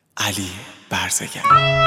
علی برزگر.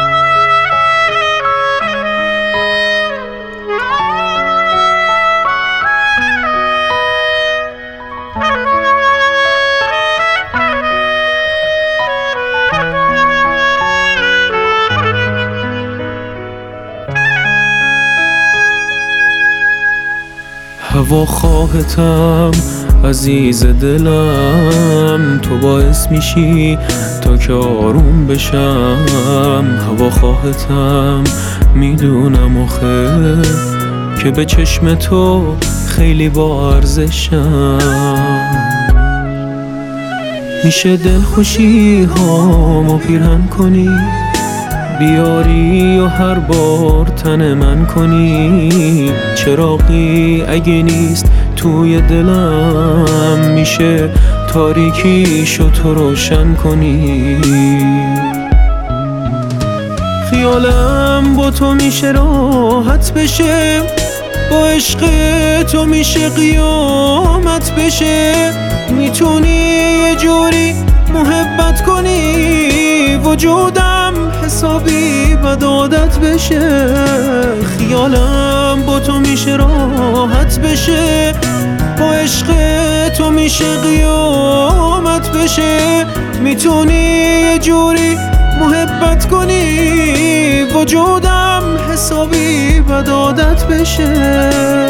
هوا خواهتم عزیز دلم، تو باعث میشی تا که آروم بشم. هوا خواهتم میدونم آخه که به چشم تو خیلی با ارزشم. میشه دلخوشی هامو پیرهن کنی، بیاری و هر بار تن من کنی. چراغی اگه نیست توی دلم، میشه تاریکیشو تو روشن کنی. خیالم با تو میشه راحت بشه، با عشق تو میشه قیامت بشه. میتونی یه جوری محبت کنی، وجودم حسابی بد عادت بشه. خیالم با تو میشه راحت بشه، با عشق تو میشه قیامت بشه. میتونی یه جوری محبت کنی، وجودم حسابی بد عادت بشه.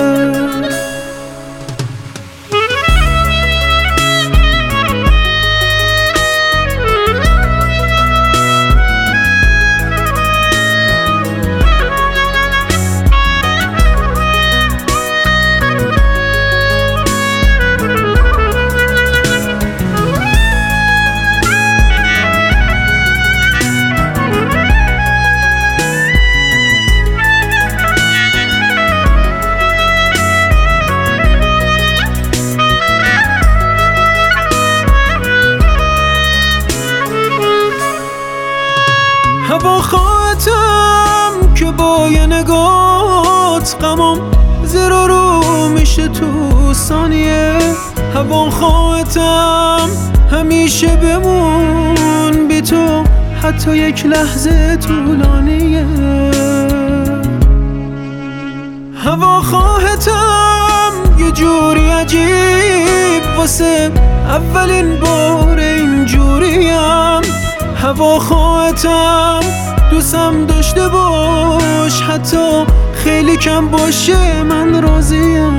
هوا خواهتم که با یه نگات غمم زیر و رو میشه تو ثانیه. هوا خواهتم همیشه بمون بی تو، حتی یک لحظه طولانیه. هوا خواهتم یه جوری عجیب، واسه اولین بار اینجوریم. هوا خواهتم دوستم داشته باش، حتی خیلی کم باشه من راضیم.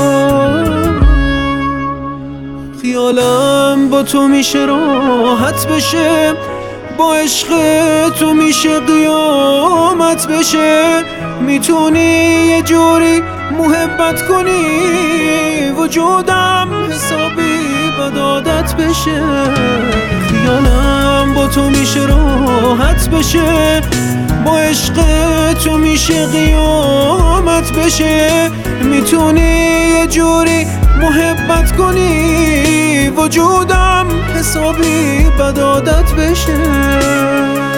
خیالم با تو میشه راحت بشه، با عشق تو میشه قیامت بشه. میتونی یه جوری محبت کنی، وجودم حسابی بد عادت بشه. خیالم با تو میشه راحت بشه، با عشق تو میشه قیامت بشه. میتونی یه جوری محبت کنی، وجودم حسابی بد عادت بشه.